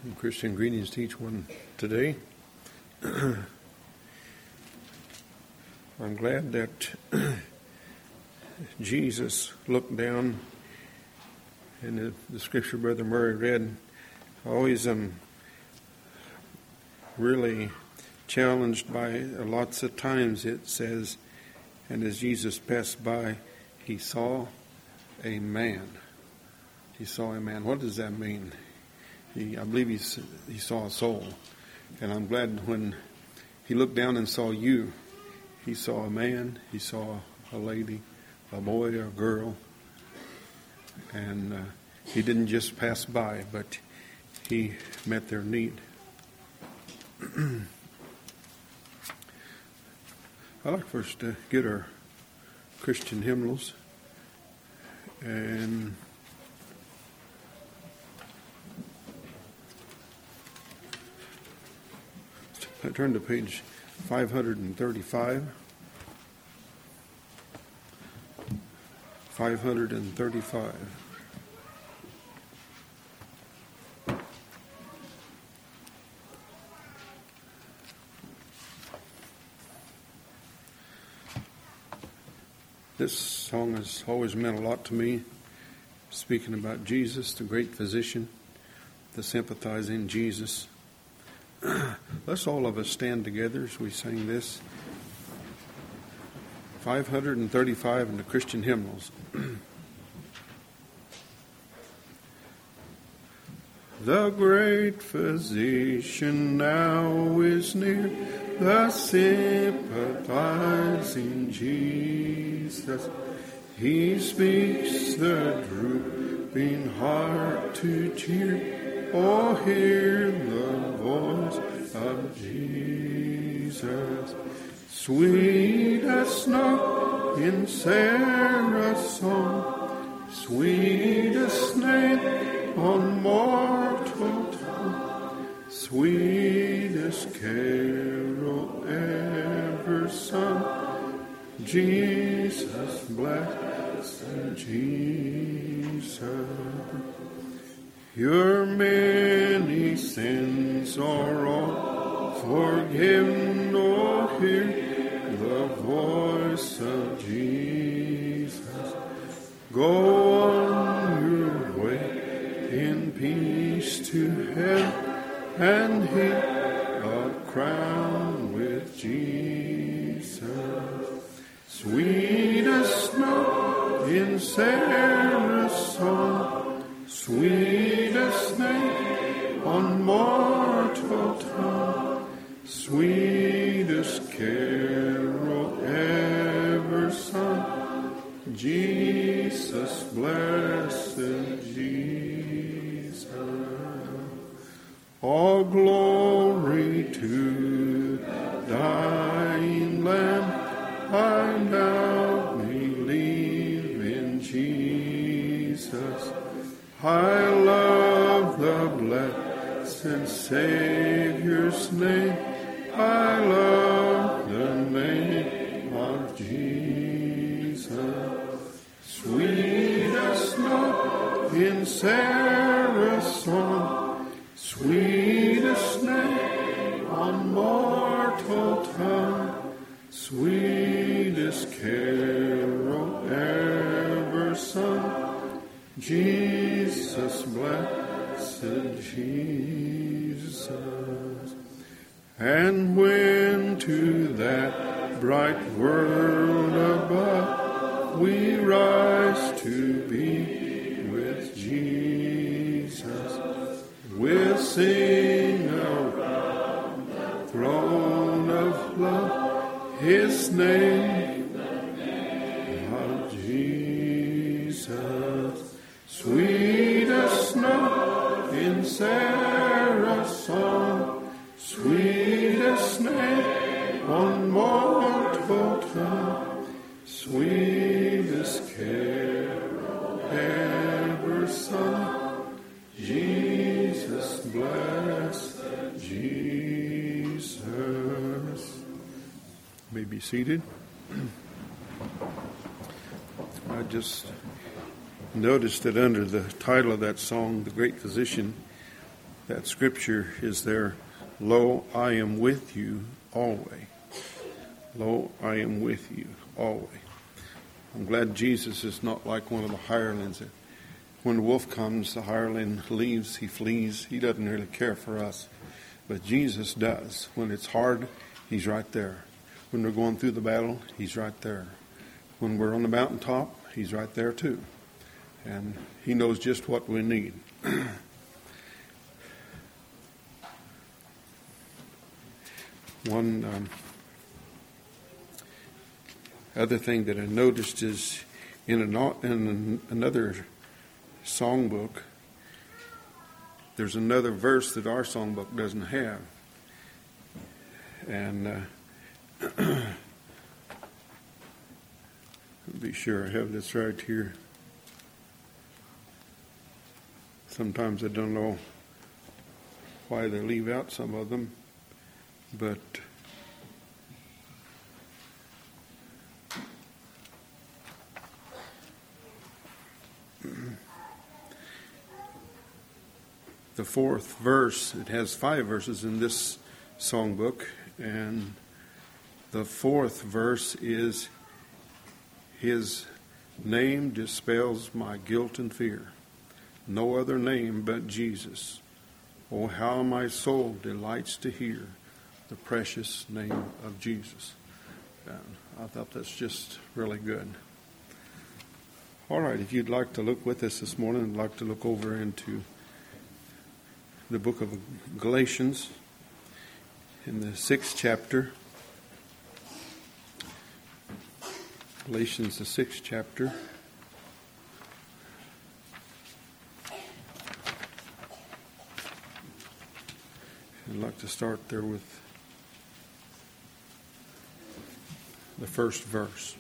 Christian greetings to each one today. I'm glad that Jesus looked down in the scripture Brother Murray read. I always am really challenged by lots of times it says, and as Jesus passed by, he saw a man. He saw a man. What does that mean? I believe he saw a soul. And I'm glad when he looked down and saw you, he saw a man, he saw a lady, a boy or a girl. And he didn't just pass by, but he met their need. I'd like first to get our Christian hymnals. And I turn to page 535. 535. This song has always meant a lot to me, speaking about Jesus, the great physician, the sympathizing Jesus. Let's all of us stand together as we sing this. 535 in the Christian hymnals. The great physician now is near, the sympathizing Jesus. He speaks the drooping heart to cheer. Oh, hear the voice of Jesus. Sweet as snow in Sarah's song, sweetest name on mortal tongue, sweetest carol ever sung, Jesus, blessed Jesus. Your many sins are all forgiven, oh, hear the voice of Jesus. Go on your way in peace to heaven, and hear a crown with Jesus. Sweet as snow in Sarah's song, sweetest name on mortal tongue, sweetest carol ever sung, Jesus, blessed Jesus. All glory to the dying Lamb, I now believe in Jesus. I love the blessed Savior's name. I love the name of Jesus. Sweet as snow in Sarah's song, sweetest name on mortal tongue, sweetest carol ever sung, Jesus, blessed Jesus. And when to that bright world above we rise to be with Jesus, we'll sing around the throne of love His name, the name of Jesus. Sweet as snow in Sarah's song, sweetest name on mortal tongue, sweetest carol ever sung, Jesus, blessed Jesus. You may be seated. I just noticed that under the title of that song, The Great Physician, that scripture is there, lo, I am with you always. Lo, I am with you always. I'm glad Jesus is not like one of the hirelings. When the wolf comes, the hireling leaves, he flees. He doesn't really care for us. But Jesus does. When it's hard, he's right there. When we're going through the battle, he's right there. When we're on the mountaintop, he's right there too. And he knows just what we need. One other thing that I noticed is in another songbook, there's another verse that our songbook doesn't have. And be sure I have this right here. Sometimes I don't know why they leave out some of them, but the fourth verse, it has 5 verses in this songbook, and the fourth verse is, his name dispels my guilt and fear. No other name but Jesus. Oh, how my soul delights to hear the precious name of Jesus. And I thought that's just really good. All right, if you'd like to look with us this morning, I'd like to look over into the book of Galatians in the 6th chapter. Galatians, the 6th chapter. I'd like to start there with the first verse.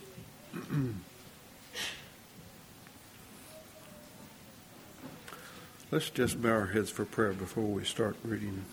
Let's just bow our heads for prayer before we start reading.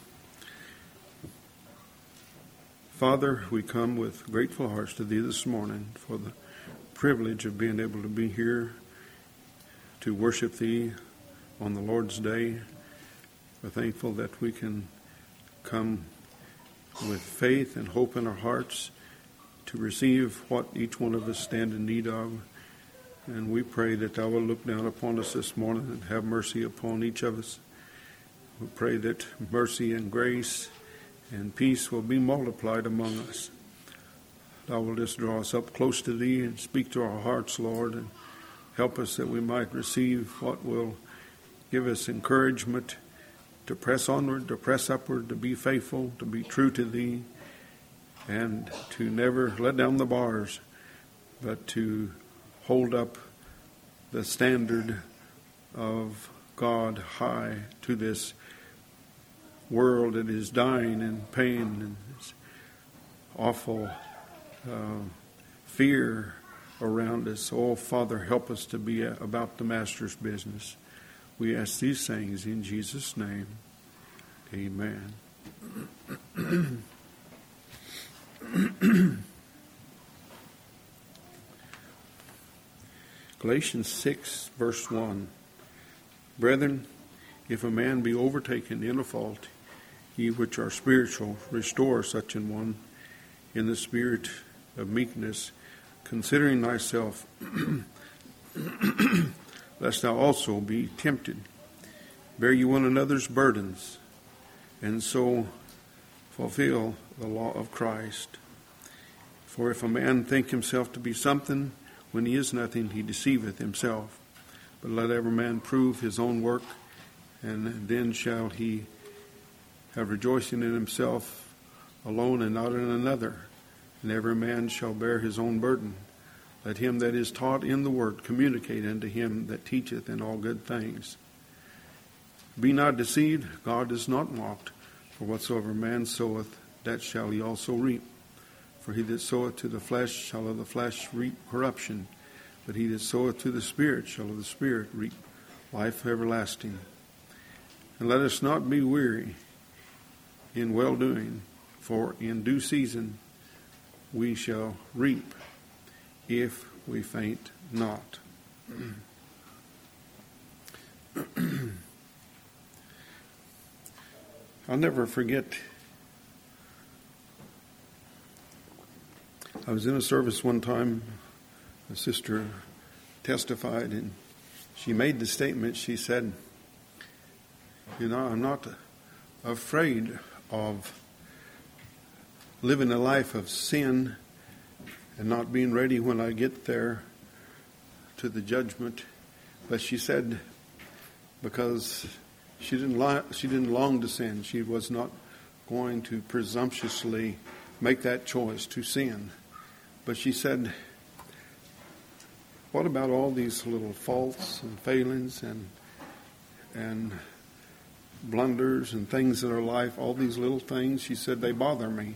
Father, we come with grateful hearts to Thee this morning for the privilege of being able to be here to worship Thee on the Lord's Day. We're thankful that we can come with faith and hope in our hearts to receive what each one of us stand in need of. And we pray that Thou will look down upon us this morning and have mercy upon each of us. We pray that mercy and grace and peace will be multiplied among us. Thou will just draw us up close to Thee and speak to our hearts, Lord, and help us that we might receive what will give us encouragement to press onward, to press upward, to be faithful, to be true to Thee, and to never let down the bars, but to hold up the standard of God high to this world that is dying in pain and this awful fear around us. Oh, Father, help us to be about the Master's business. We ask these things in Jesus' name. Amen. Galatians 6, verse 1. Brethren, if a man be overtaken in a fault, ye which are spiritual, restore such an one in the spirit of meekness, considering thyself, lest thou also be tempted. Bear ye one another's burdens, and so fulfill the law of Christ. For if a man think himself to be something, when he is nothing, he deceiveth himself. But let every man prove his own work, and then shall he have rejoicing in himself alone and not in another. And every man shall bear his own burden. Let him that is taught in the word communicate unto him that teacheth in all good things. Be not deceived, God is not mocked. For whatsoever man soweth, that shall he also reap. For he that soweth to the flesh shall of the flesh reap corruption, but he that soweth to the Spirit shall of the Spirit reap life everlasting. And let us not be weary in well-doing, for in due season we shall reap, if we faint not. I'll never forget, I was in a service one time, a sister testified, and she made the statement, she said, I'm not afraid of living a life of sin and not being ready when I get there to the judgment. But she said, because she didn't long to sin, she was not going to presumptuously make that choice to sin. But she said, what about all these little faults and failings and blunders and things in our life, all these little things? She said, they bother me.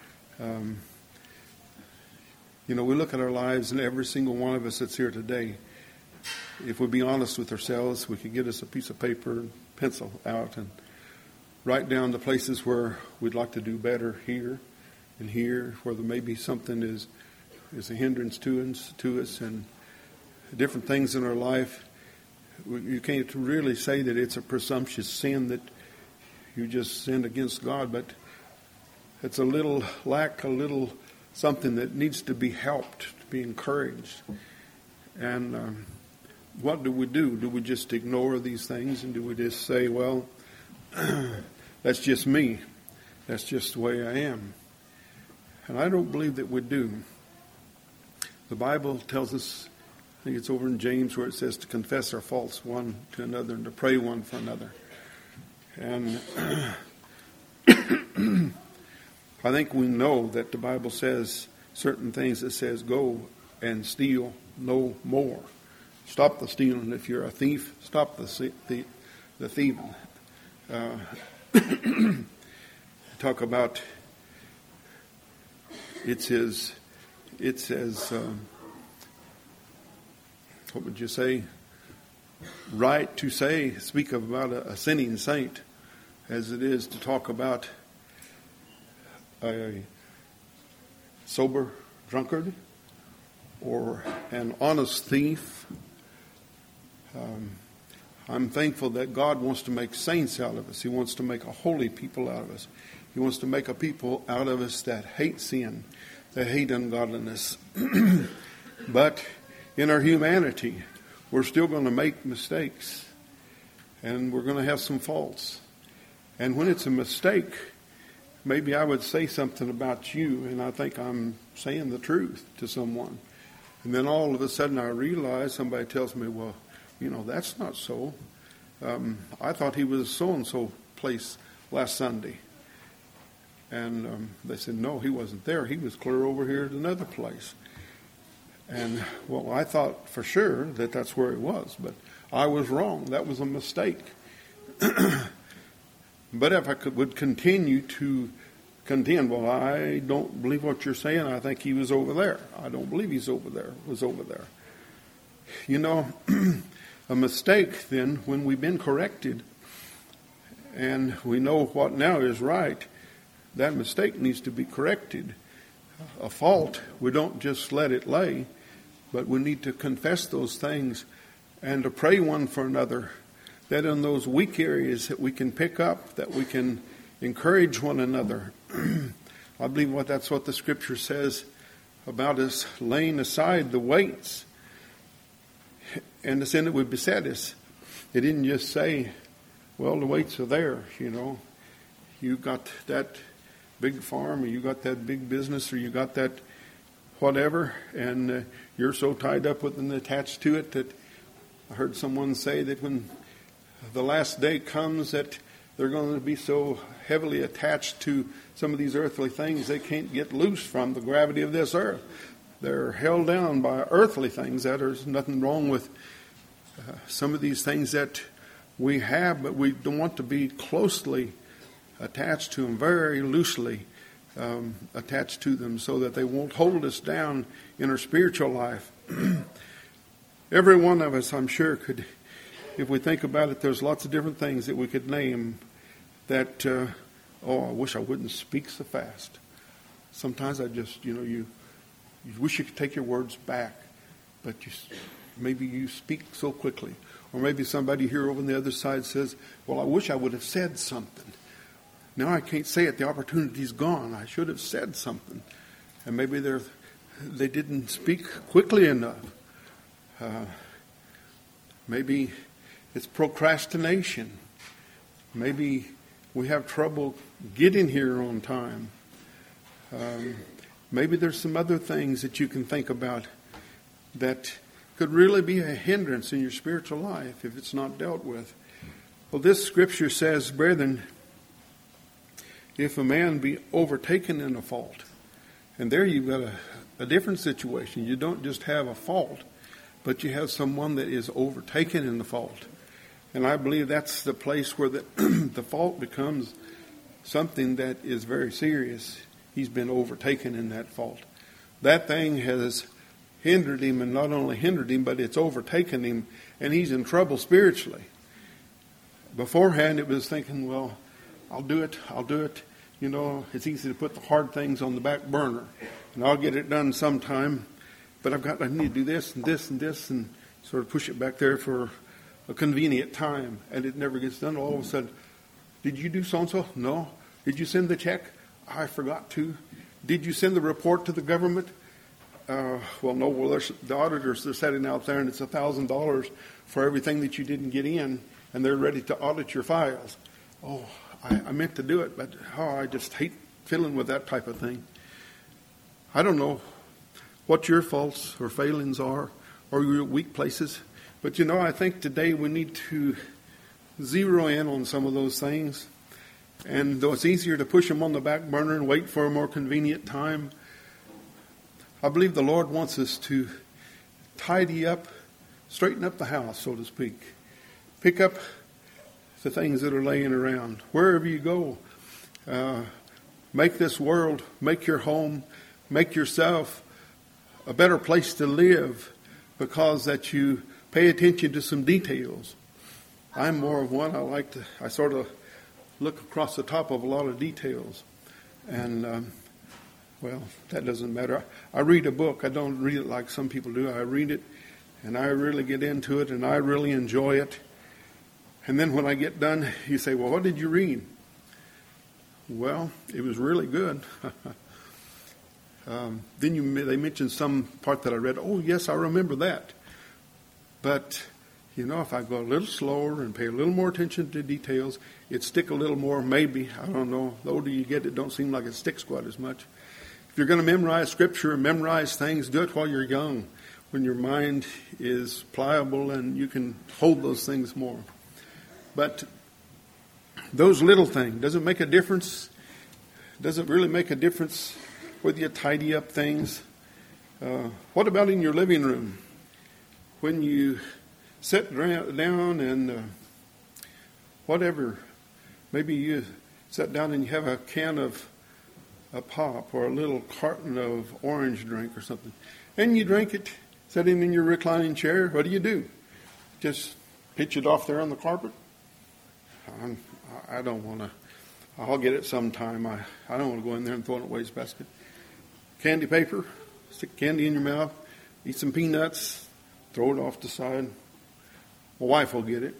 We look at our lives, and every single one of us that's here today, if we be honest with ourselves, we could get us a piece of paper and pencil out and write down the places where we'd like to do better here and here, where there may be something is a hindrance to us, and different things in our life. You can't really say that it's a presumptuous sin that you just sinned against God, but it's a little something that needs to be helped, to be encouraged. And what do? Do we just ignore these things, and do we just say, well, that's just me. That's just the way I am? And I don't believe that we do. The Bible tells us, I think it's over in James, where it says to confess our faults one to another and to pray one for another. And I think we know that the Bible says certain things. It says, go and steal no more. Stop the stealing. If you're a thief, stop the thieving. Talk about, it says, what would you say? Right to speak about a sinning saint, as it is to talk about a sober drunkard or an honest thief. I'm thankful that God wants to make saints out of us. He wants to make a holy people out of us. He wants to make a people out of us that hate sin, that hate ungodliness. But in our humanity, we're still going to make mistakes, and we're going to have some faults. And when it's a mistake, maybe I would say something about you, and I think I'm saying the truth to someone. And then all of a sudden I realize, somebody tells me, well, that's not so. I thought he was so-and-so place last Sunday. And they said, no, he wasn't there. He was clear over here at another place. And, well, I thought for sure that that's where he was, but I was wrong. That was a mistake. But if I would continue to contend, well, I don't believe what you're saying. I think he was over there. I don't believe he's over there. Was over there. A mistake then, when we've been corrected and we know what now is right, that mistake needs to be corrected. A fault, we don't just let it lay, but we need to confess those things and to pray one for another, that in those weak areas that we can pick up, that we can encourage one another. I believe that's what the Scripture says about us laying aside the weights and the sin that would beset us. It didn't just say, well, the weights are there, You got that big farm, or you got that big business, or you got that whatever, and you're so tied up with and attached to it that I heard someone say that when the last day comes that they're going to be so heavily attached to some of these earthly things they can't get loose from the gravity of this earth. They're held down by earthly things. There's nothing wrong with some of these things that we have, but we don't want to be closely attached to them, very loosely attached to them, so that they won't hold us down in our spiritual life. Every one of us, I'm sure, could, if we think about it, there's lots of different things that we could name that, I wish I wouldn't speak so fast. Sometimes I just, you wish you could take your words back, but maybe you speak so quickly. Or maybe somebody here over on the other side says, well, I wish I would have said something. Now I can't say it. The opportunity's gone. I should have said something. And maybe they didn't speak quickly enough. Maybe it's procrastination. Maybe we have trouble getting here on time. Maybe there's some other things that you can think about that could really be a hindrance in your spiritual life if it's not dealt with. Well, this scripture says, brethren, if a man be overtaken in a fault, and there you've got a different situation. You don't just have a fault, but you have someone that is overtaken in the fault. And I believe that's the place where the fault becomes something that is very serious. He's been overtaken in that fault. That thing has hindered him, and not only hindered him, but it's overtaken him, and he's in trouble spiritually. Beforehand, it was thinking, well, I'll do it. You know, it's easy to put the hard things on the back burner, and I'll get it done sometime, but I need to do this and this and this, and sort of push it back there for a convenient time, and it never gets done. All of a sudden, did you do so-and-so? No. Did you send the check? I forgot to. Did you send the report to the government? Well, no. Well, there's the auditors, they're sitting out there, and it's $1,000 for everything that you didn't get in, and they're ready to audit your files. Oh, I meant to do it, but I just hate fiddling with that type of thing. I don't know what your faults or failings are, or your weak places, but you know, I think today we need to zero in on some of those things. And though it's easier to push them on the back burner and wait for a more convenient time, I believe the Lord wants us to tidy up, straighten up the house, so to speak. Pick up the things that are laying around. Wherever you go, make this world, make your home, make yourself a better place to live, because that you pay attention to some details. I'm more of one. I sort of look across the top of a lot of details. And, well, that doesn't matter. I read a book. I don't read it like some people do. I read it, and I really get into it, and I really enjoy it. And then when I get done, you say, well, what did you read? Well, it was really good. Then they mentioned some part that I read. Oh, yes, I remember that. But, you know, if I go a little slower and pay a little more attention to details, it'd stick a little more, maybe. I don't know. The older you get, it don't seem like it sticks quite as much. If you're going to memorize Scripture and memorize things, do it while you're young, when your mind is pliable and you can hold those things more. But those little things, does it make a difference? Does it really make a difference whether you tidy up things? What about in your living room? When you sit down and whatever, maybe you sit down and you have a can of a pop or a little carton of orange drink or something, and you drink it sitting in your reclining chair. What do? Just pitch it off there on the carpet? I don't want to. I'll get it sometime. I don't want to go in there and throw it in a wastebasket. Candy paper, stick candy in your mouth, eat some peanuts, throw it off the side. My wife will get it.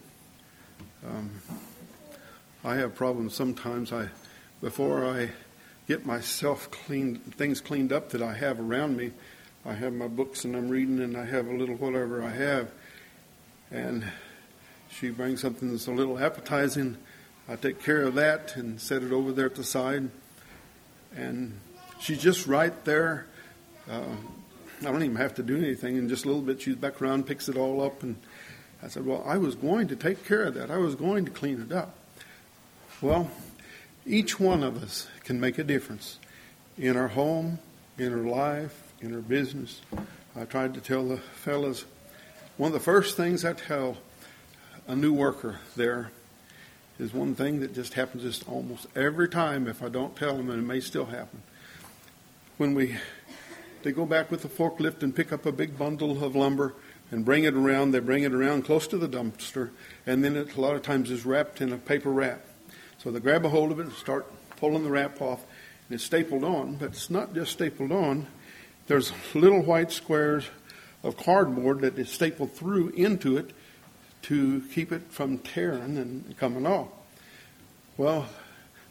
I have problems sometimes. Before I get myself things cleaned up that I have around me, I have my books and I'm reading, and I have a little whatever I have, and she brings something that's a little appetizing. I take care of that and set it over there at the side. And she's just right there. I don't even have to do anything. In just a little bit, she's back around, picks it all up. And I said, well, I was going to take care of that. I was going to clean it up. Well, each one of us can make a difference in our home, in our life, in our business. I tried to tell the fellas, one of the first things I tell a new worker there is one thing that just happens just almost every time if I don't tell them, and it may still happen. When they go back with the forklift and pick up a big bundle of lumber and bring it around, they bring it around close to the dumpster, and then it a lot of times is wrapped in a paper wrap. So they grab a hold of it and start pulling the wrap off, and it's stapled on, but it's not just stapled on. There's little white squares of cardboard that is stapled through into it to keep it from tearing and coming off. Well,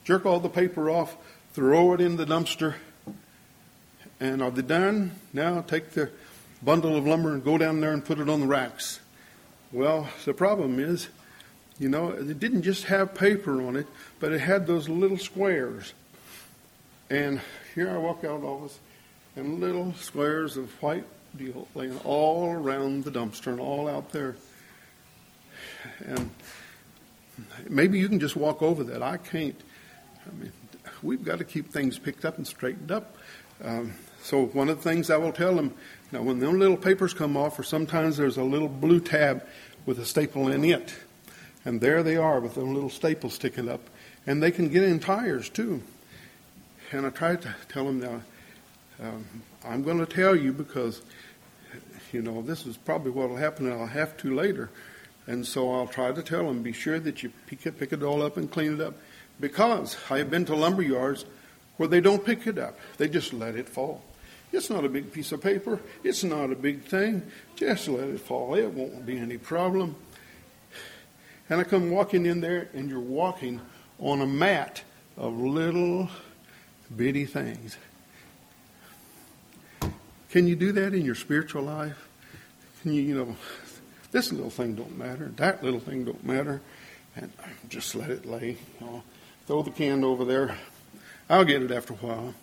jerk all the paper off, throw it in the dumpster, and are they done? Now take the bundle of lumber and go down there and put it on the racks. Well, the problem is, it didn't just have paper on it, but it had those little squares. And here I walk out all this, and little squares of white deal laying all around the dumpster and all out there. And maybe you can just walk over that. I can't. We've got to keep things picked up and straightened up. So one of the things I will tell them, now when them little papers come off, or sometimes there's a little blue tab with a staple in it. And there they are with them little staples sticking up. And they can get in tires too. And I try to tell them now, I'm going to tell you because, this is probably what will happen and I'll have to later. And so I'll try to tell them, be sure that you pick it all up and clean it up. Because I have been to lumber yards where they don't pick it up. They just let it fall. It's not a big piece of paper. It's not a big thing. Just let it fall. It won't be any problem. And I come walking in there, and you're walking on a mat of little bitty things. Can you do that in your spiritual life? Can you, this little thing don't matter, that little thing don't matter, and just let it lay. Throw the can over there. I'll get it after a while.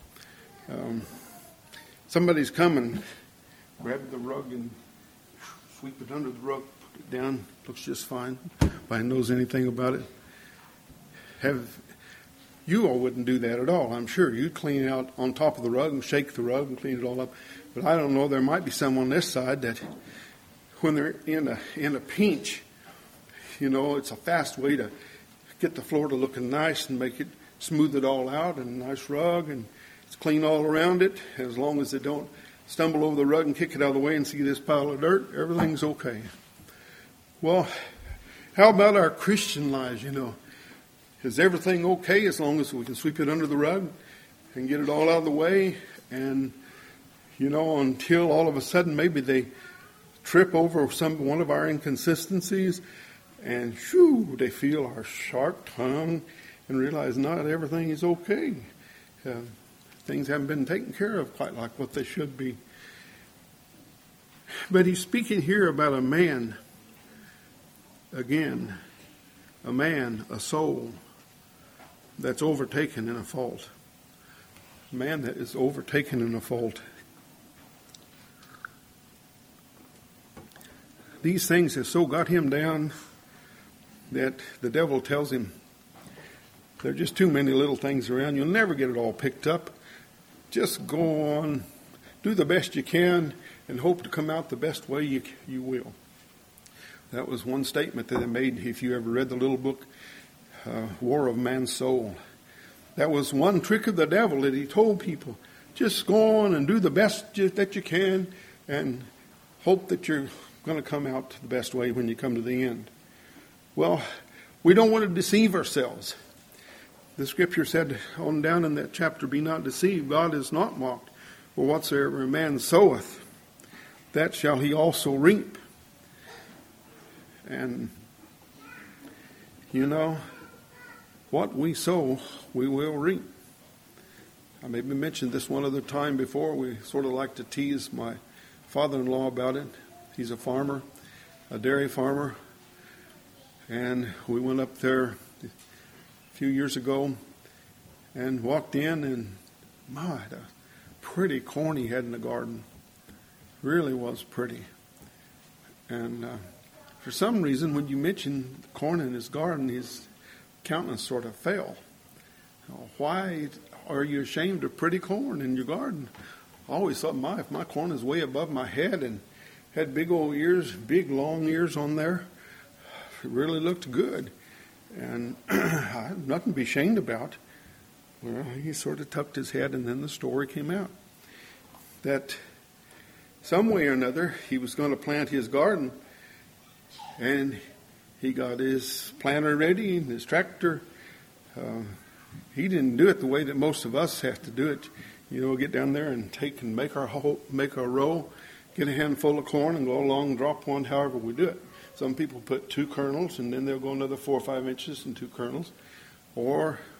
Somebody's coming, grab the rug and sweep it under the rug, put it down. Looks just fine. Nobody knows anything about it. You all wouldn't do that at all, I'm sure. You'd clean out on top of the rug and shake the rug and clean it all up. But I don't know, there might be some on this side that when they're in a pinch, it's a fast way to get the floor to looking nice and make it, smooth it all out, and a nice rug, and it's clean all around it. As long as they don't stumble over the rug and kick it out of the way and see this pile of dirt, everything's okay. Well, how about our Christian lives, Is everything okay as long as we can sweep it under the rug and get it all out of the way? And, until all of a sudden maybe they trip over one of our inconsistencies and they feel our sharp tongue and realize not everything is okay. Things haven't been taken care of quite like what they should be. But he's speaking here about a man, again, a soul that's overtaken in a fault. A man that is overtaken in a fault. These things have so got him down that the devil tells him, there are just too many little things around. You'll never get it all picked up. Just go on, do the best you can, and hope to come out the best way you will. That was one statement that they made if you ever read the little book, War of Man's Soul. That was one trick of the devil that he told people. Just go on and do the best that you can and hope that you're going to come out the best way when you come to the end. Well, we don't want to deceive ourselves. The scripture said on down in that chapter, be not deceived, God is not mocked. For whatsoever a man soweth, that shall he also reap. And, what we sow, we will reap. I maybe mentioned this one other time before. We sort of like to tease my father-in-law about it. He's a farmer, a dairy farmer. And we went up there a few years ago and walked in, and my, the pretty corn he had in the garden. Really was pretty. And for some reason, when you mentioned corn in his garden, his countenance sort of fell. Why are you ashamed of pretty corn in your garden? I always thought, if my corn is way above my head and had big old ears, big long ears on there, it really looked good. And I had nothing to be ashamed about. Well, he sort of tucked his head, and then the story came out. That some way or another, he was going to plant his garden, and he got his planter ready and his tractor. He didn't do it the way that most of us have to do it. Get down there and take and make our row, get a handful of corn and go along and drop one, however we do it. Some people put 2 kernels, and then they'll go another 4 or 5 inches and 2 kernels. Or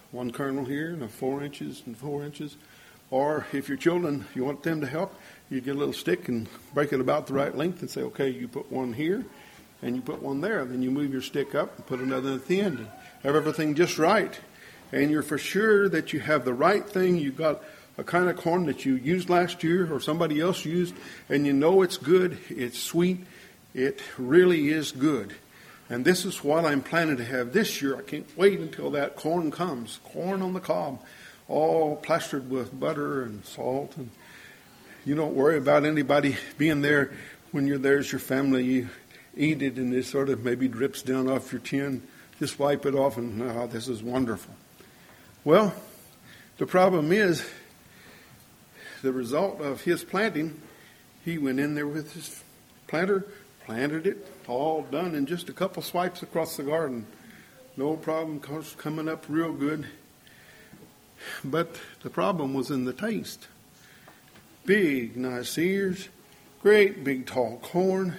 one kernel here and 4 inches and 4 inches. Or if your children, you want them to help, you get a little stick and break it about the right length and say, okay, you put one here and you put one there. Then you move your stick up and put another at the end and have everything just right. And you're for sure that you have the right thing. You've got a kind of corn that you used last year or somebody else used, and you know it's good, it's sweet, it really is good. And this is what I'm planning to have this year. I can't wait until that corn comes. Corn on the cob, all plastered with butter and salt. And you don't worry about anybody being there. When you're there as your family, you eat it and it sort of maybe drips down off your chin. Just wipe it off and, oh, this is wonderful. Well, the problem is, the result of his planting, he went in there with his planter, planted it, all done in just a couple swipes across the garden. No problem, coming up real good. But the problem was in the taste. Big, nice ears, great big tall corn.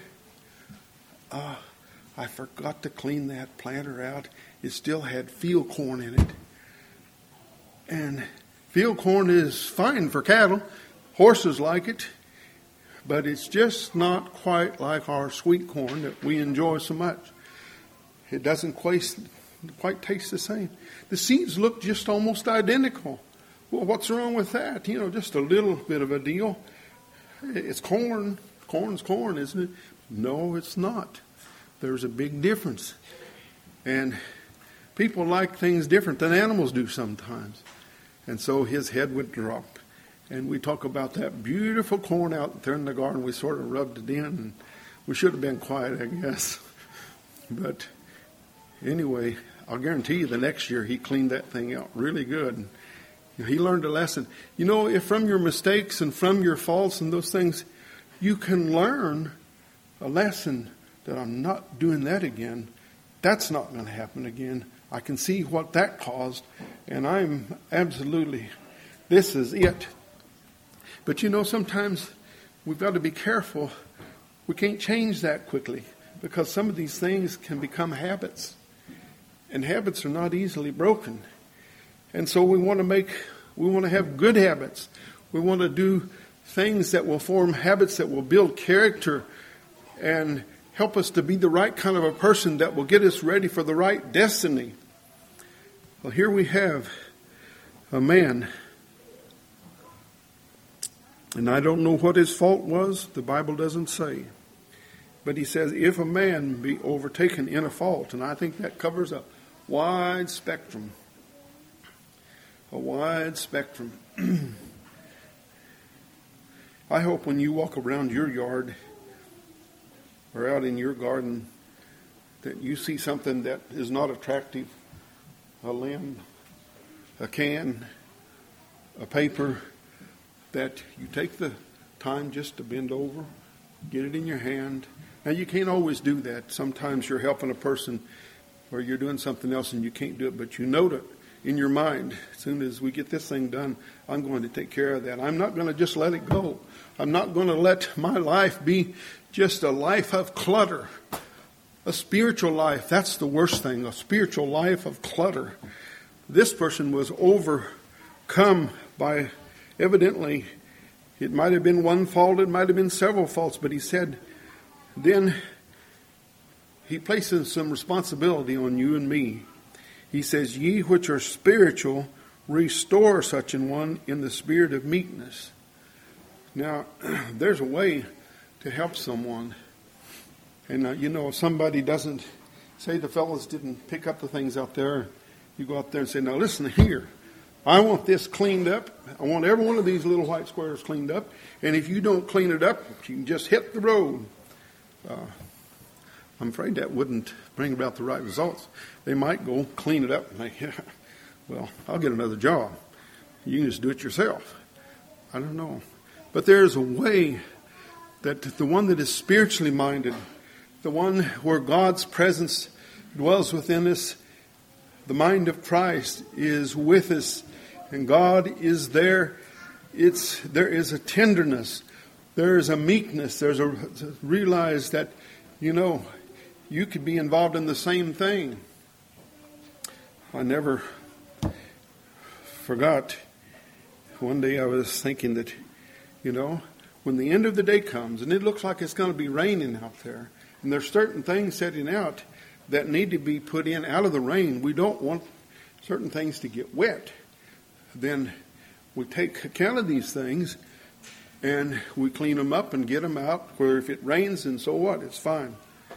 I forgot to clean that planter out. It still had field corn in it. And field corn is fine for cattle. Horses like it. But it's just not quite like our sweet corn that we enjoy so much. It doesn't quite taste the same. The seeds look just almost identical. Well, what's wrong with that? Just a little bit of a deal. It's corn. Corn's corn, isn't it? No, it's not. There's a big difference. And people like things different than animals do sometimes. And so his head would drop. And we talk about that beautiful corn out there in the garden. We sort of rubbed it in. And we should have been quiet, I guess. But anyway, I'll guarantee you the next year he cleaned that thing out really good. And he learned a lesson. If from your mistakes and from your faults and those things, you can learn a lesson that I'm not doing that again. That's not going to happen again. I can see what that caused. And I'm absolutely, this is it. But sometimes we've got to be careful. We can't change that quickly because some of these things can become habits. And habits are not easily broken. And so we want to have good habits. We want to do things that will form habits that will build character and help us to be the right kind of a person that will get us ready for the right destiny. Well, here we have a man. And I don't know what his fault was. The Bible doesn't say. But he says, if a man be overtaken in a fault, and I think that covers a wide spectrum. A wide spectrum. I hope when you walk around your yard or out in your garden that you see something that is not attractive. A limb, a can, a paper, that you take the time just to bend over, get it in your hand. Now, you can't always do that. Sometimes you're helping a person or you're doing something else and you can't do it, but you know that in your mind, as soon as we get this thing done, I'm going to take care of that. I'm not going to just let it go. I'm not going to let my life be just a life of clutter. A spiritual life, that's the worst thing, a spiritual life of clutter. This person was overcome by, evidently, it might have been one fault, it might have been several faults, but he said, then he places some responsibility on you and me. He says, ye which are spiritual, restore such an one in the spirit of meekness. Now, there's a way to help someone. And, if somebody doesn't, say the fellows didn't pick up the things out there, you go out there and say, now listen here. I want this cleaned up. I want every one of these little white squares cleaned up. And if you don't clean it up, you can just hit the road. I'm afraid that wouldn't bring about the right results. They might go clean it up and think, yeah, well, I'll get another job. You can just do it yourself. I don't know. But there's a way that the one that is spiritually minded, the one where God's presence dwells within us, the mind of Christ is with us, and God is there. There is a tenderness. There is a meekness. There's a realize that, you could be involved in the same thing. I never forgot, one day I was thinking that, when the end of the day comes and it looks like it's going to be raining out there, and there's certain things setting out that need to be put in out of the rain, we don't want certain things to get wet. Then we take account of these things and we clean them up and get them out, where if it rains, and so what, it's fine.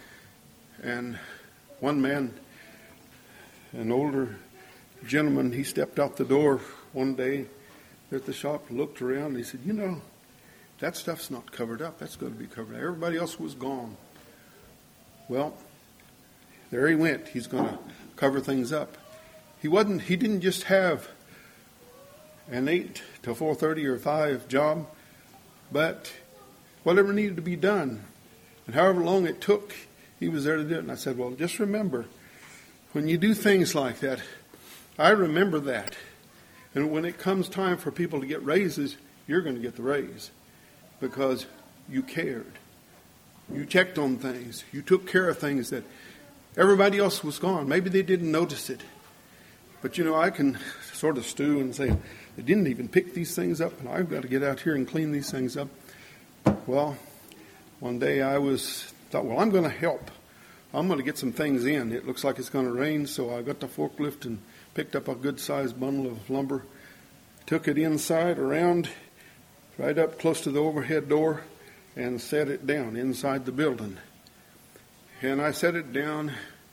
And one man, an older gentleman, he stepped out the door one day at the shop, looked around, and he said, that stuff's not covered up. That's going to be covered up. Everybody else was gone. Well, there he went. He's going to cover things up. He didn't just have an 8 to 4:30 or 5 job, but whatever needed to be done, and however long it took, he was there to do it. And I said, well, just remember, when you do things like that, I remember that. And when it comes time for people to get raises, you're going to get the raise because you cared. You checked on things. You took care of things that everybody else was gone. Maybe they didn't notice it. But, I can sort of stew and say, they didn't even pick these things up, and I've got to get out here and clean these things up. Well, one day I thought, I'm going to help. I'm going to get some things in. It looks like it's going to rain, so I got the forklift and picked up a good-sized bundle of lumber, took it inside, around, right up close to the overhead door, and set it down inside the building. And I set it down,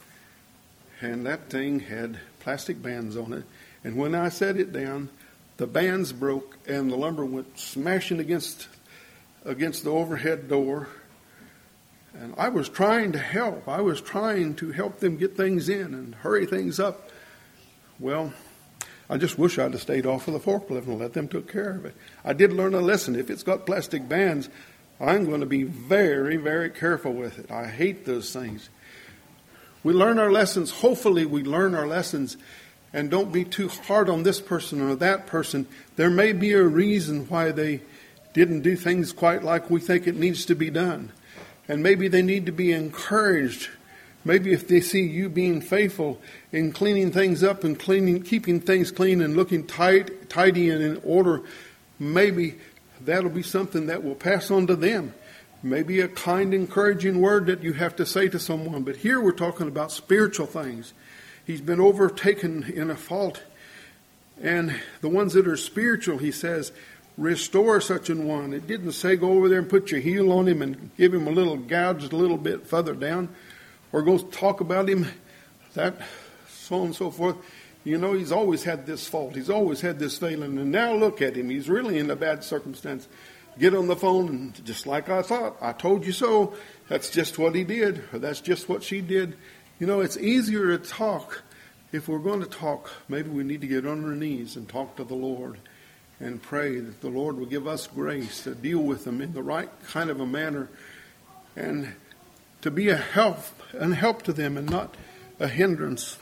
and that thing had plastic bands on it. And when I set it down, the bands broke, and the lumber went smashing against the overhead door. And I was trying to help. I was trying to help them get things in and hurry things up. Well, I just wish I'd have stayed off of the forklift and let them take care of it. I did learn a lesson. If it's got plastic bands, I'm going to be very, very careful with it. I hate those things. We learn our lessons. Hopefully we learn our lessons and don't be too hard on this person or that person. There may be a reason why they didn't do things quite like we think it needs to be done. And maybe they need to be encouraged. Maybe if they see you being faithful in cleaning things up and keeping things clean and looking tidy and in order, maybe that'll be something that will pass on to them. Maybe a kind, encouraging word that you have to say to someone. But here we're talking about spiritual things. He's been overtaken in a fault. And the ones that are spiritual, he says, restore such an one. It didn't say go over there and put your heel on him and give him a little gouge a little bit further down. Or go talk about him, that, so on and so forth. He's always had this fault. He's always had this failing. And now look at him. He's really in a bad circumstance. Get on the phone and just like I thought, I told you so. That's just what he did. Or that's just what she did. It's easier to talk. If we're going to talk, maybe we need to get on our knees and talk to the Lord and pray that the Lord will give us grace to deal with them in the right kind of a manner and to be a help to them and not a hindrance.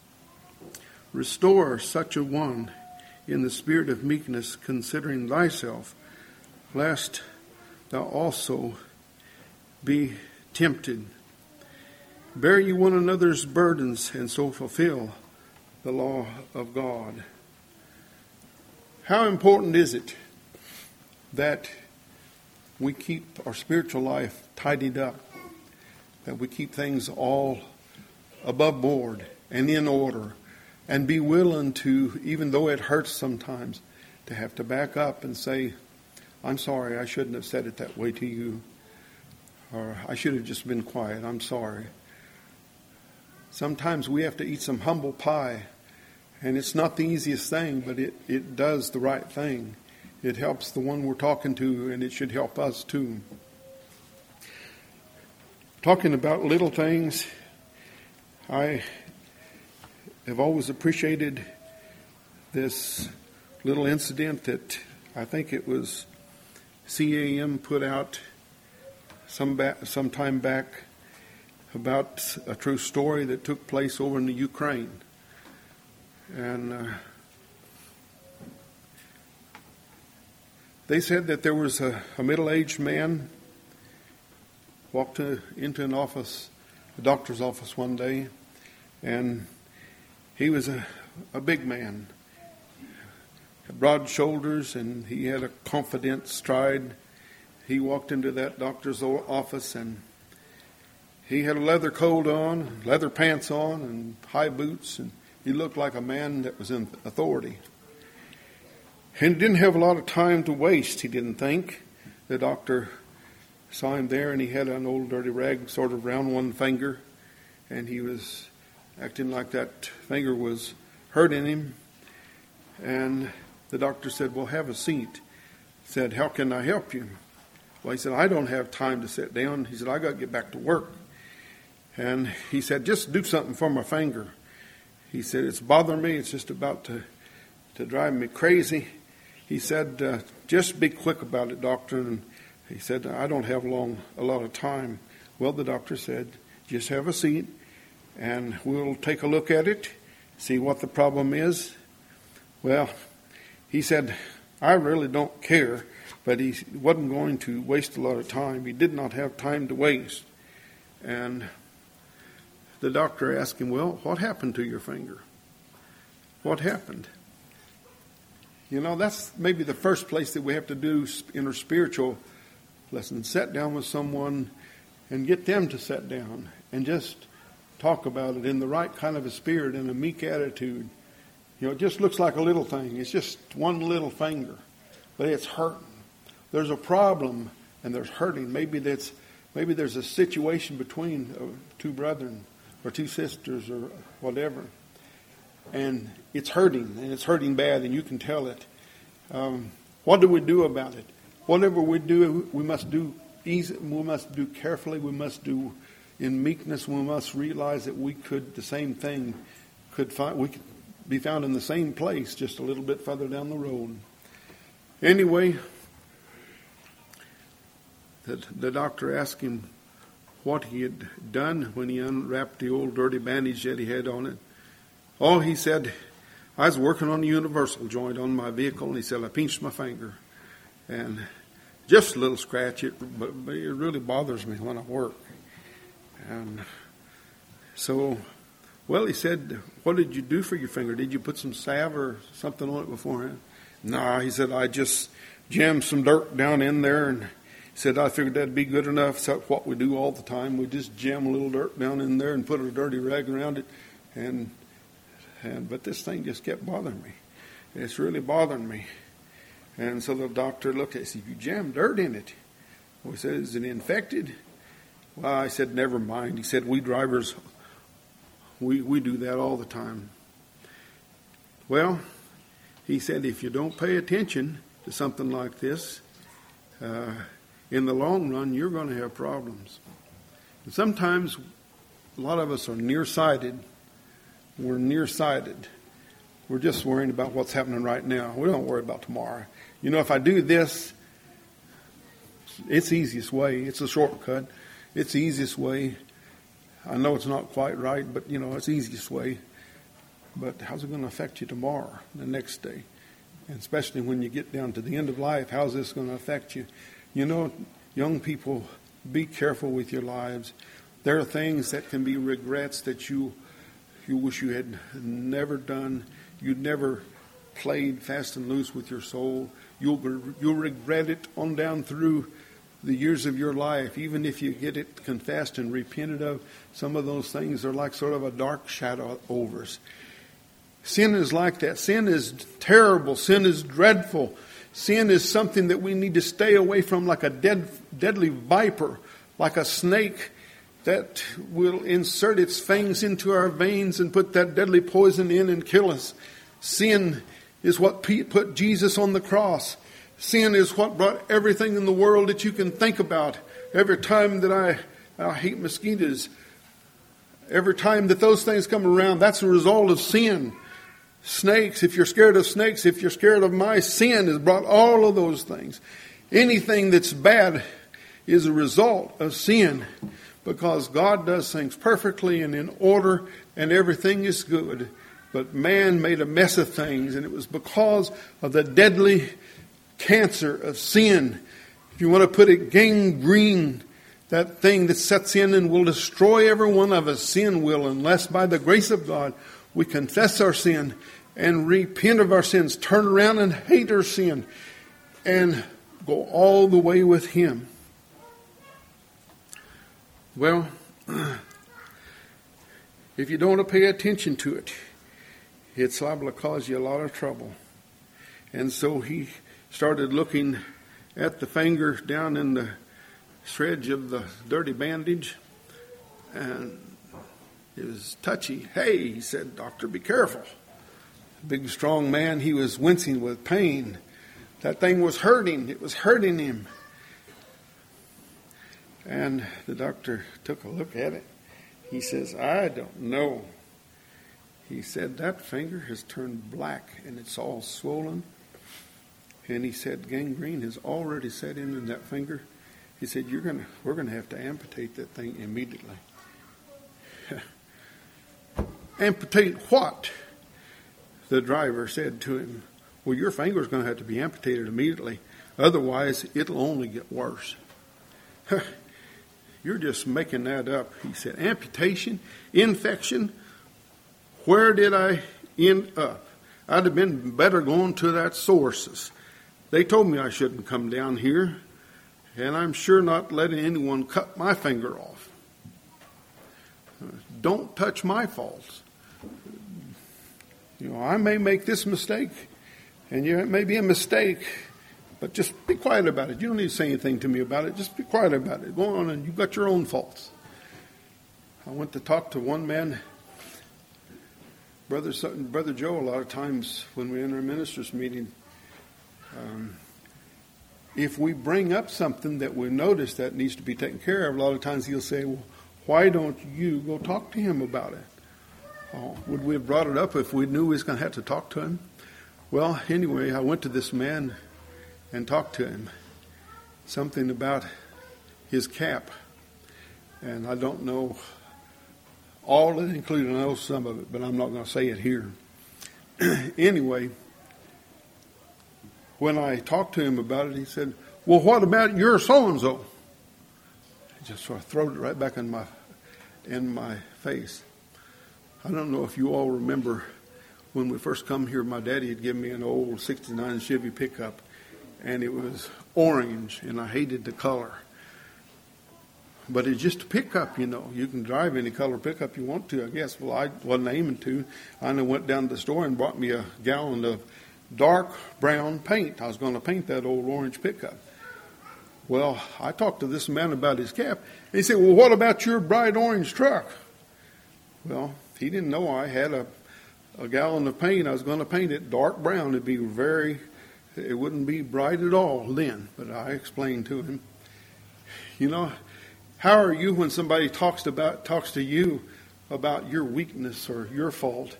Restore such a one in the spirit of meekness, considering thyself, lest thou also be tempted. Bear ye one another's burdens, and so fulfill the law of God. How important is it that we keep our spiritual life tidied up, that we keep things all above board and in order, and be willing to, even though it hurts sometimes, to have to back up and say, I'm sorry, I shouldn't have said it that way to you, or I should have just been quiet, I'm sorry. Sometimes we have to eat some humble pie, and it's not the easiest thing, but it does the right thing. It helps the one we're talking to, and it should help us too. Talking about little things, I have always appreciated this little incident that I think it was CAM put out some time back about a true story that took place over in the Ukraine. And they said that there was a middle-aged man walked into an office, a doctor's office one day, and he was a big man. broad shoulders, and he had a confident stride. He walked into that doctor's office, and he had a leather coat on, leather pants on, and high boots, and he looked like a man that was in authority. And he didn't have a lot of time to waste, he didn't think. The doctor saw him there, and he had an old dirty rag sort of around one finger, and he was acting like that finger was hurting him. And the doctor said, well, have a seat. He said, how can I help you? Well, he said, I don't have time to sit down. He said, I got to get back to work. And he said, just do something for my finger. He said, it's bothering me. It's just about to drive me crazy. He said, just be quick about it, doctor. And he said, I don't have a lot of time. Well, the doctor said, just have a seat, and we'll take a look at it, see what the problem is. Well, he said, I really don't care, but he wasn't going to waste a lot of time. He did not have time to waste. And the doctor asked him, well, what happened to your finger? What happened? You know, that's maybe the first place that we have to do in our spiritual lesson. Sit down with someone and get them to sit down and just talk about it in the right kind of a spirit and a meek attitude. You know, it just looks like a little thing. It's just one little finger, but it's hurting. There's a problem and there's hurting. Maybe there's a situation between two brethren or two sisters or whatever, and it's hurting bad, and you can tell it. What do we do about it? Whatever we do, we must do easy. We must do carefully. We must do in meekness. We must realize that we could be found in the same place, just a little bit further down the road. Anyway, the doctor asked him what he had done when he unwrapped the old dirty bandage that he had on it. Oh, he said, I was working on the universal joint on my vehicle, and he said, I pinched my finger. And just a little scratch, but it really bothers me when I work. And so, well, he said, what did you do for your finger? Did you put some salve or something on it beforehand? No, he said, I just jammed some dirt down in there, and he said, I figured that'd be good enough. That's what we do all the time. We just jam a little dirt down in there and put a dirty rag around it. But this thing just kept bothering me. It's really bothering me. And so the doctor looked at it and said, you jammed dirt in it. Well, he said, is it infected? Well, I said, never mind. He said, we drivers, we do that all the time. Well, he said, if you don't pay attention to something like this, in the long run, you're going to have problems. And sometimes a lot of us are nearsighted. We're nearsighted. We're just worrying about what's happening right now. We don't worry about tomorrow. You know, if I do this, it's the easiest way. It's a shortcut. It's the easiest way. I know it's not quite right, but, you know, it's the easiest way. But how's it going to affect you tomorrow, the next day? And especially when you get down to the end of life, how's this going to affect you? You know, young people, be careful with your lives. There are things that can be regrets that you wish you had never done. You'd never played fast and loose with your soul. You'll regret it on down through the years of your life. Even if you get it confessed and repented of, some of those things are like sort of a dark shadow over us. Sin is like that. Sin is terrible. Sin is dreadful. Sin is something that we need to stay away from, like a deadly viper, like a snake that will insert its fangs into our veins and put that deadly poison in and kill us. Sin is what put Jesus on the cross. Sin is what brought everything in the world that you can think about. Every time that I hate mosquitoes, every time that those things come around, that's a result of sin. Snakes, if you're scared of snakes, if you're scared of mice, sin has brought all of those things. Anything that's bad is a result of sin, because God does things perfectly and in order, and everything is good. But man made a mess of things, and it was because of the deadly cancer of sin. If you want to put it, gangrene, that thing that sets in and will destroy every one of us. Sin will, unless by the grace of God we confess our sin and repent of our sins, turn around and hate our sin, and go all the way with Him. Well, if you don't pay attention to it, it's liable to cause you a lot of trouble. And so he started looking at the finger down in the sledge of the dirty bandage, and it was touchy. Hey, he said, "Doctor, be careful." Big, strong man, he was wincing with pain. That thing was hurting. It was hurting him. And the doctor took a look at it. He says, "I don't know." He said, "That finger has turned black and it's all swollen." And he said, "Gangrene has already set in that finger." He said, "We're going to have to amputate that thing immediately." "Amputate what?" The driver said to him. "Well, your finger's going to have to be amputated immediately. Otherwise, it'll only get worse." "You're just making that up," he said. "Amputation? Infection? Where did I end up? I'd have been better going to that sources. They told me I shouldn't come down here, and I'm sure not letting anyone cut my finger off. Don't touch my faults. I may make this mistake, and it may be a mistake, but just be quiet about it. You don't need to say anything to me about it. Just be quiet about it. Go on, and you've got your own faults." I went to talk to one man, Brother Joe. A lot of times when we're in our ministers' meeting, if we bring up something that we notice that needs to be taken care of, a lot of times he'll say, "Well, why don't you go talk to him about it?" Oh, would we have brought it up if we knew we was going to have to talk to him? Well, anyway, I went to this man and talked to him. Something about his cap. And I don't know all of it included. I know some of it, but I'm not going to say it here. Anyway, when I talked to him about it, he said, "Well, what about your so-and-so?" He just sort of threw it right back in my face. I don't know if you all remember when we first come here, my daddy had given me an old 69 Chevy pickup, and it was orange, and I hated the color. But it's just a pickup, You can drive any color pickup you want to, I guess. Well, I wasn't aiming to. I went down to the store and bought me a gallon of dark brown paint. I was going to paint that old orange pickup. Well, I talked to this man about his cap, and he said, "Well, what about your bright orange truck?" Well, he didn't know I had a gallon of paint. I was going to paint it dark brown. It wouldn't be bright at all then. But I explained to him, how are you when somebody talks to you about your weakness or your fault?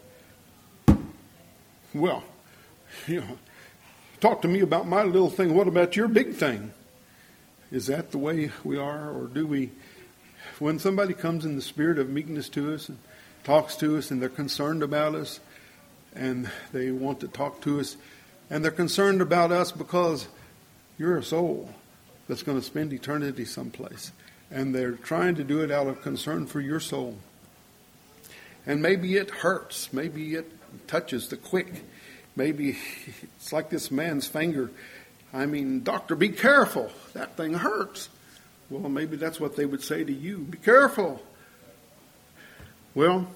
Well, talk to me about my little thing. What about your big thing? Is that the way we are, or do we? When somebody comes in the spirit of meekness to us and talks to us, and they're concerned about us, and they want to talk to us, and they're concerned about us because you're a soul that's going to spend eternity someplace, and they're trying to do it out of concern for your soul. And maybe it hurts. Maybe it touches the quick. Maybe it's like this man's finger. "Doctor, be careful. That thing hurts." Well, maybe that's what they would say to you. Be careful. Well,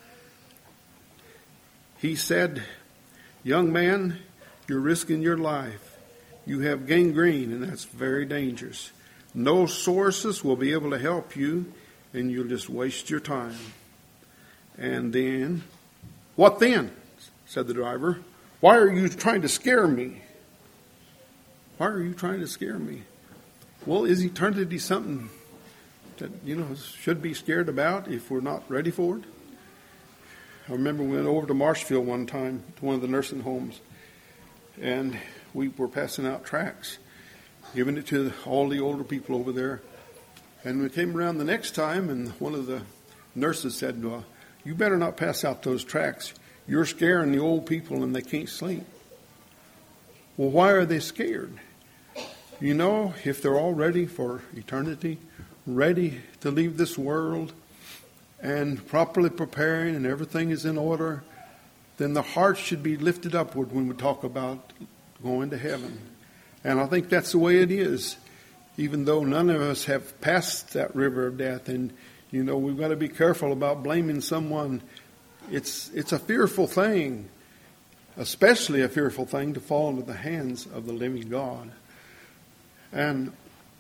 he said, "Young man, you're risking your life. You have gangrene, and that's very dangerous. No sources will be able to help you, and you'll just waste your time." And then, "What then?" said the driver. "Why are you trying to scare me?" Why are you trying to scare me? Well, is eternity something that, should be scared about if we're not ready for it? I remember we went over to Marshfield one time to one of the nursing homes, and we were passing out tracts, giving it to all the older people over there. And we came around the next time, and one of the nurses said, "Well, you better not pass out those tracts. You're scaring the old people, and they can't sleep." Well, why are they scared? If they're all ready for eternity, ready to leave this world, and properly preparing, and everything is in order, then the heart should be lifted upward when we talk about going to heaven. And I think that's the way it is, even though none of us have passed that river of death. And, we've got to be careful about blaming someone. It's a fearful thing, especially a fearful thing to fall into the hands of the living God. And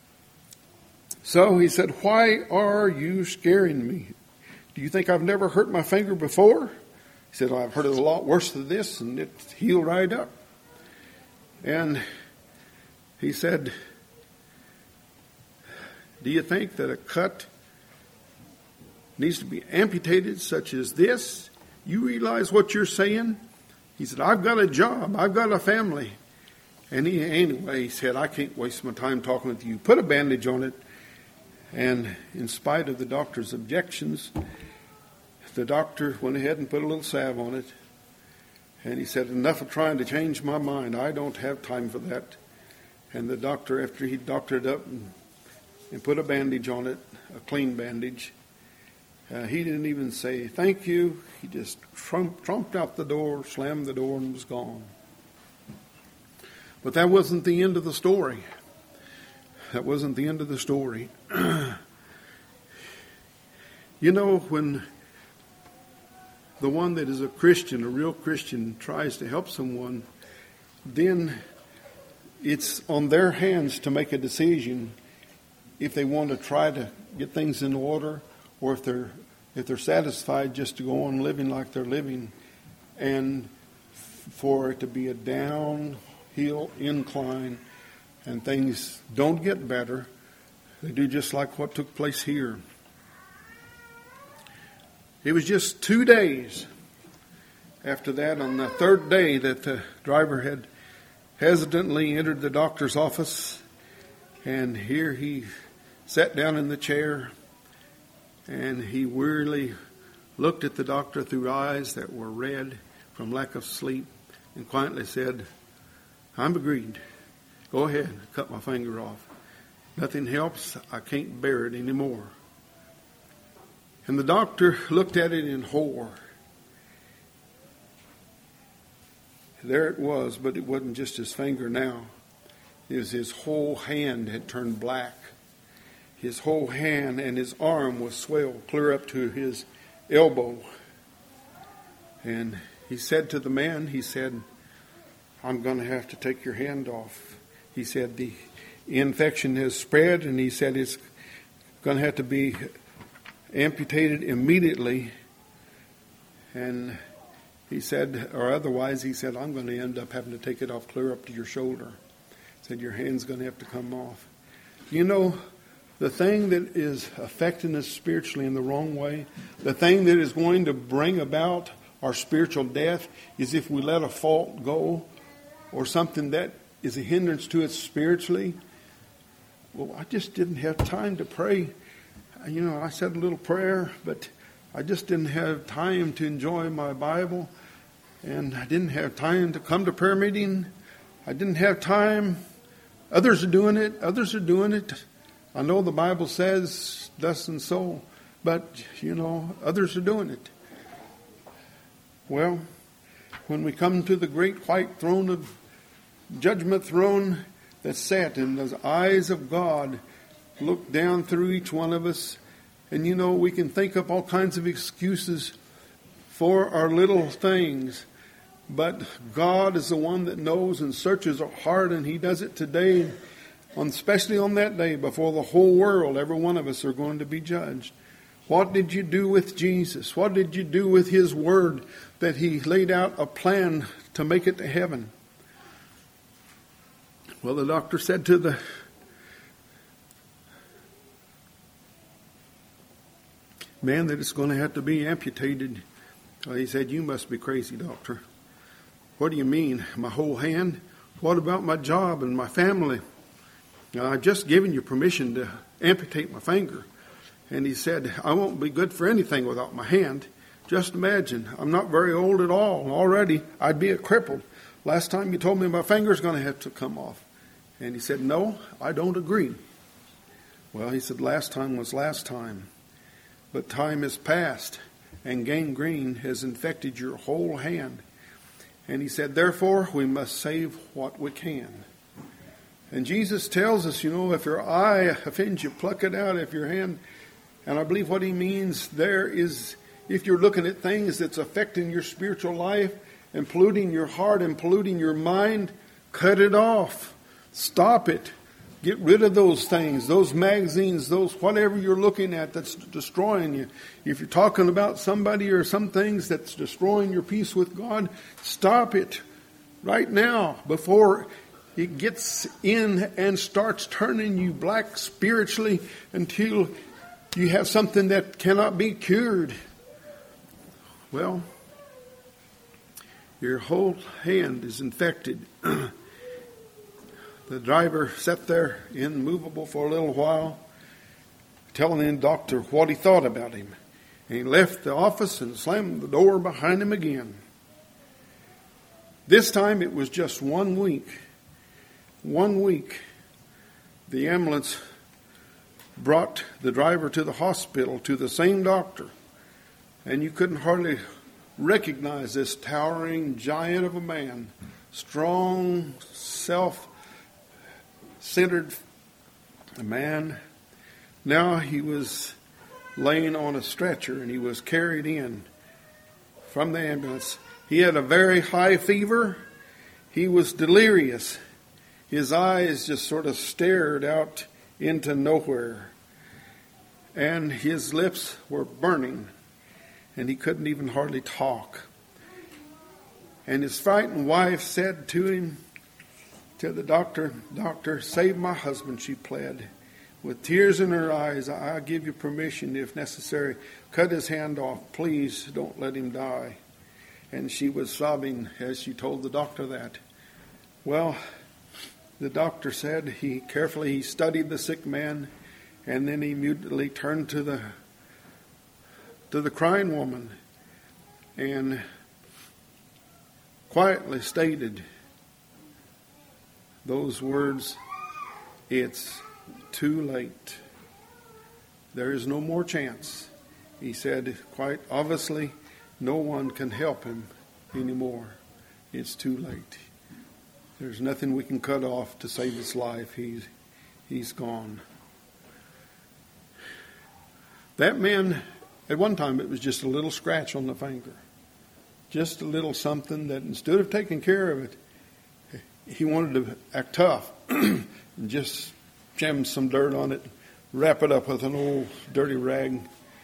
so he said, "Why are you scaring me? Do you think I've never hurt my finger before?" He said, "I've hurt it a lot worse than this, and it healed right up." And he said, "Do you think that a cut needs to be amputated such as this? You realize what you're saying?" He said, "I've got a job. I've got a family." And he said, "I can't waste my time talking with you. Put a bandage on it." And in spite of the doctor's objections, the doctor went ahead and put a little salve on it. And he said, "Enough of trying to change my mind. I don't have time for that." And the doctor, after he doctored it up and put a bandage on it, a clean bandage, he didn't even say thank you. He just trumped out the door, slammed the door, and was gone. But that wasn't the end of the story. That wasn't the end of the story. When the one that is a Christian, a real Christian, tries to help someone, then it's on their hands to make a decision if they want to try to get things in order, or if they're satisfied just to go on living like they're living, and for it to be a downhill incline and things don't get better. They do just like what took place here. It was just 2 days after that, on the third day, that the driver had hesitantly entered the doctor's office. And here he sat down in the chair, and he wearily looked at the doctor through eyes that were red from lack of sleep, and quietly said, "I'm agreed. Go ahead, cut my finger off. Nothing helps. I can't bear it anymore." And the doctor looked at it in horror. There it was, but it wasn't just his finger now. It was his whole hand had turned black. His whole hand and his arm was swelled clear up to his elbow. And he said to the man, he said, "I'm going to have to take your hand off." He said, "The infection has spread," and he said it's going to have to be amputated immediately. And he said, or otherwise, he said, "I'm going to end up having to take it off clear up to your shoulder." He said, "Your hand's going to have to come off." The thing that is affecting us spiritually in the wrong way, the thing that is going to bring about our spiritual death, is if we let a fault go or something that is a hindrance to it spiritually. Well, I just didn't have time to pray. I said a little prayer, but I just didn't have time to enjoy my Bible. And I didn't have time to come to prayer meeting. I didn't have time. Others are doing it. I know the Bible says thus and so, but, others are doing it. Well, when we come to the great white throne of judgment throne that's set, and the eyes of God look down through each one of us, and we can think up all kinds of excuses for our little things, but God is the one that knows and searches our heart, and He does it today, especially on that day before the whole world. Every one of us are going to be judged. What did you do with Jesus? What did you do with His Word that He laid out a plan to make it to heaven? Well, the doctor said to the man that it's going to have to be amputated, he said, "You must be crazy, doctor. What do you mean? My whole hand? What about my job and my family? I've just given you permission to amputate my finger." And he said, "I won't be good for anything without my hand. Just imagine, I'm not very old at all. Already I'd be a cripple. Last time you told me my finger's going to have to come off." And he said, "No, I don't agree." Well, he said, last time was last time. But time has passed, and gangrene has infected your whole hand. And he said, therefore, we must save what we can. And Jesus tells us, if your eye offends you, pluck it out. If your hand, and I believe what he means there is, if you're looking at things that's affecting your spiritual life and polluting your heart and polluting your mind, cut it off. Stop it. Get rid of those things, those magazines, those whatever you're looking at that's destroying you. If you're talking about somebody or some things that's destroying your peace with God, stop it right now before it gets in and starts turning you black spiritually until you have something that cannot be cured. Well, your whole hand is infected. The driver sat there immovable for a little while, telling the doctor what he thought about him. And he left the office and slammed the door behind him again. This time it was just 1 week. 1 week. The ambulance brought the driver to the hospital, to the same doctor. And you couldn't hardly recognize this towering giant of a man. Strong, self-centered man. Now he was laying on a stretcher and he was carried in from the ambulance. He had a very high fever. He was delirious. His eyes just sort of stared out into nowhere. And his lips were burning. And he couldn't even hardly talk. And his frightened wife said to him, to the doctor, "Doctor, save my husband," she pled. With tears in her eyes, "I'll give you permission, if necessary. Cut his hand off. Please don't let him die." And she was sobbing as she told the doctor that. Well, the doctor said he carefully studied the sick man, and then he immediately turned to the crying woman and quietly stated those words, "It's too late. There is no more chance." He said quite obviously, no one can help him anymore. It's too late. There's nothing we can cut off to save his life. He's gone. That man, at one time it was just a little scratch on the finger. Just a little something that instead of taking care of it, he wanted to act tough and just jam some dirt on it, wrap it up with an old dirty rag,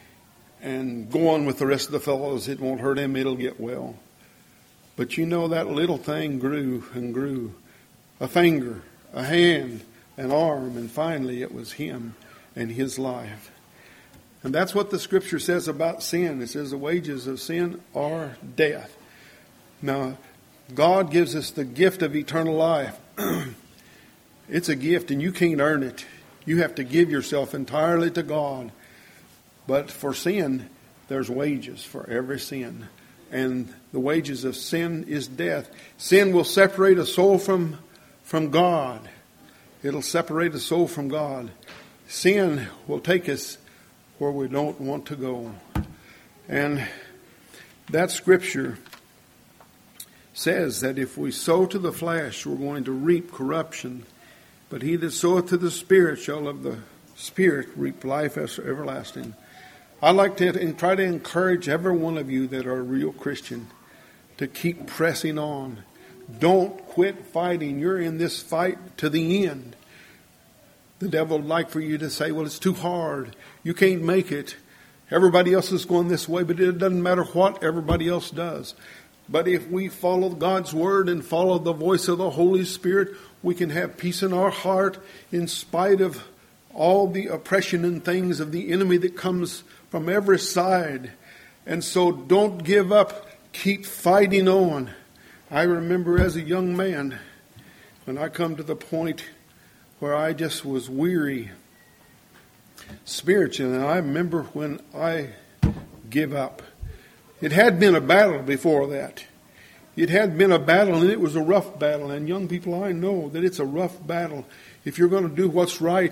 and go on with the rest of the fellows. It won't hurt him. It'll get well. But that little thing grew and grew. A finger, a hand, an arm, and finally it was him and his life. And that's what the Scripture says about sin. It says the wages of sin are death. Now, God gives us the gift of eternal life. It's a gift and you can't earn it. You have to give yourself entirely to God. But for sin, there's wages for every sin. And the wages of sin is death. Sin will separate a soul from God. It'll separate a soul from God. Sin will take us where we don't want to go. And that Scripture says that if we sow to the flesh, we're going to reap corruption. But he that soweth to the Spirit shall of the Spirit reap life everlasting. I'd like to try to encourage every one of you that are a real Christian to keep pressing on. Don't quit fighting. You're in this fight to the end. The devil would like for you to say, well, it's too hard. You can't make it. Everybody else is going this way, but it doesn't matter what everybody else does. But if we follow God's Word and follow the voice of the Holy Spirit, we can have peace in our heart in spite of all the oppression and things of the enemy that comes from every side. And so don't give up. Keep fighting on. I remember as a young man, when I come to the point where I just was weary spiritually, and I remember when I give up. It had been a battle before that. It had been a battle, and it was a rough battle. And young people, I know that it's a rough battle. If you're going to do what's right,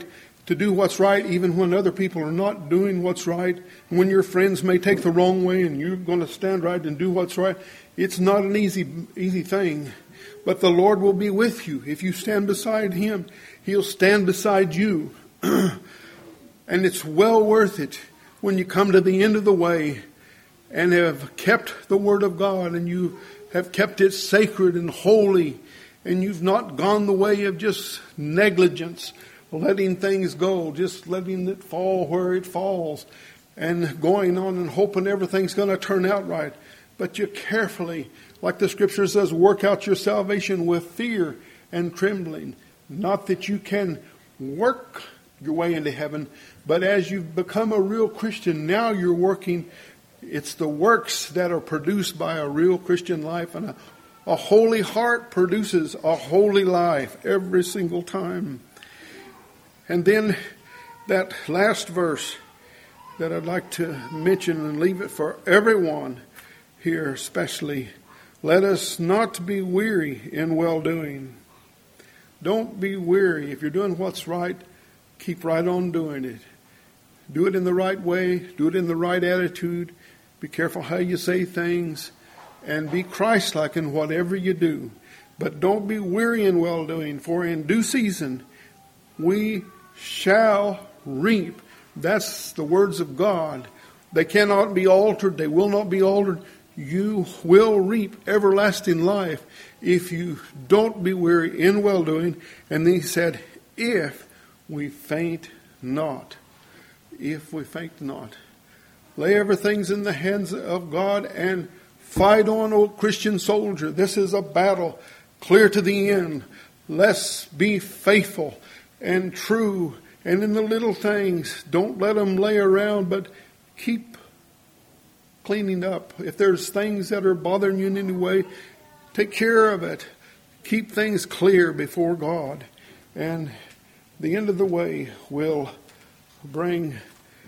to do what's right even when other people are not doing what's right. When your friends may take the wrong way and you're going to stand right and do what's right. It's not an easy thing. But the Lord will be with you. If you stand beside Him, He'll stand beside you. And it's well worth it when you come to the end of the way and have kept the Word of God and you have kept it sacred and holy, and you've not gone the way of just negligence, letting things go, just letting it fall where it falls, and going on and hoping everything's going to turn out right. But you carefully, like the Scripture says, work out your salvation with fear and trembling. Not that you can work your way into heaven, but as you've become a real Christian, now you're working. It's the works that are produced by a real Christian life, and a holy heart produces a holy life every single time. And then that last verse that I'd like to mention and leave it for everyone here especially. Let us not be weary in well-doing. Don't be weary. If you're doing what's right, keep right on doing it. Do it in the right way. Do it in the right attitude. Be careful how you say things. And be Christ-like in whatever you do. But don't be weary in well-doing, for in due season we shall reap. That's the words of God. They cannot be altered. They will not be altered. You will reap everlasting life if you don't be weary in well-doing. And then He said, if we faint not. If we faint not. Lay everything in the hands of God and fight on, O Christian soldier. This is a battle clear to the end. Let's be faithful and true. And in the little things, don't let them lay around, but keep cleaning up. If there's things that are bothering you in any way, take care of it. Keep things clear before God. And the end of the way will bring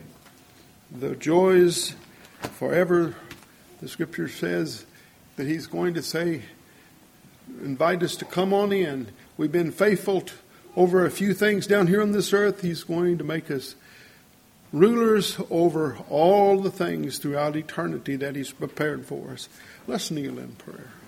the joys forever. The Scripture says that He's going to say, invite us to come on in. We've been faithful over a few things down here on this earth. He's going to make us rulers over all the things throughout eternity that He's prepared for us. Let's kneel in prayer.